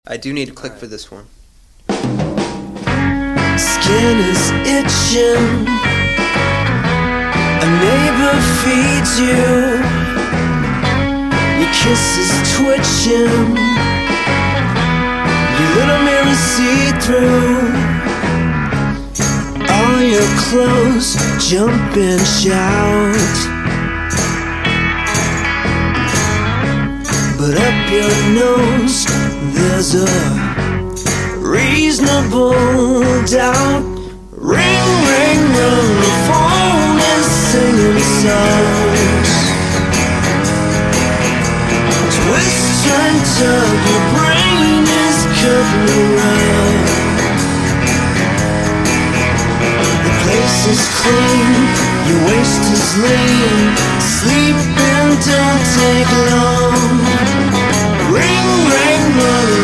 I do need to click for this one. Skin is itching, a neighbor feeds you, your kiss is twitching, your little mirror see-through, all your clothes jump and shout, but up your nose there's a reasonable doubt. Ring, ring, ring, the phone is singing songs. Twist and tug, your brain is cutting around. The place is clean, your waist is lean. Sleeping don't take long. Ring, ring, ring.